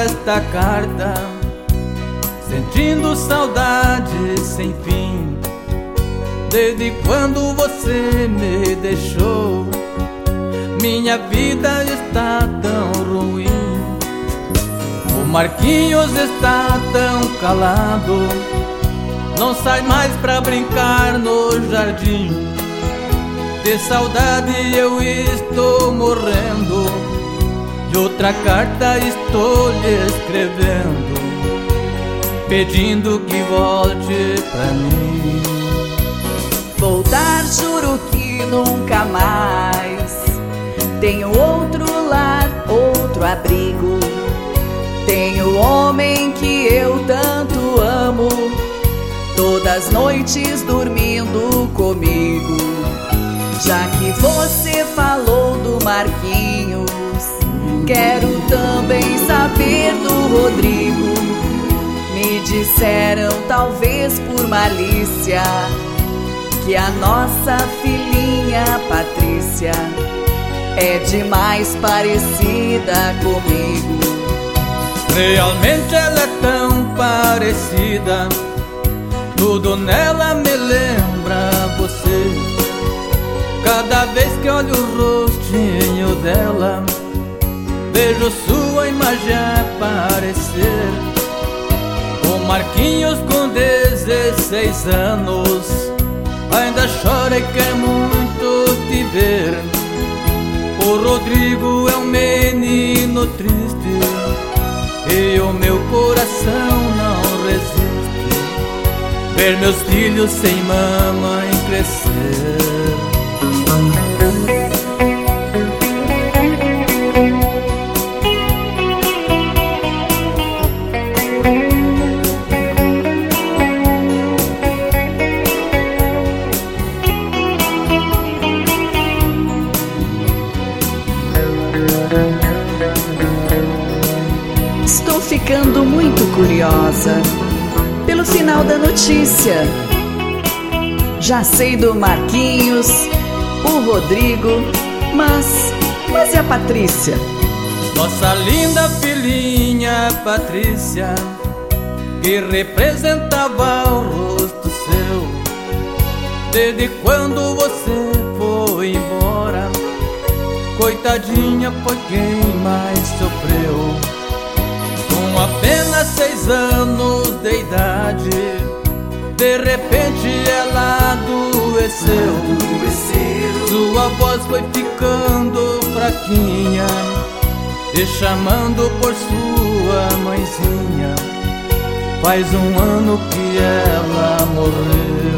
esta carta, sentindo saudade sem fim. Desde quando você me deixou, minha vida está tão ruim. O Marquinhos está tão calado, não sai mais pra brincar no jardim. De saudade eu estou morrendo, e outra carta estou lhe escrevendo, pedindo que volte pra mim. Voltar juro que nunca mais. Tenho outro lar, outro abrigo. Tenho o homem que eu tanto amo, todas as noites dormindo comigo. Já que você falou do Marquinhos, quero também saber do Rodrigo. Me disseram, talvez por malícia, que a nossa filhinha Patrícia é demais parecida comigo. Realmente ela é tão parecida, tudo nela me lembra você. Cada vez que olho o rostinho dela, vejo sua imagem aparecer. O Marquinhos com 16 anos ainda chora e quer muito te ver. O Rodrigo é um menino triste e o meu coração não resiste ver meus filhos sem mamãe crescer. Estou ficando muito curiosa pelo final da notícia. Já sei do Marquinhos, o Rodrigo, mas e a Patrícia? Nossa linda filhinha Patrícia, que representava o rosto seu. Desde quando você foi embora, coitadinha foi quem mais sofreu. Com apenas 6 anos de idade, de repente ela adoeceu. Sua voz foi ficando fraquinha, e chamando por sua mãezinha, faz 1 ano que ela morreu.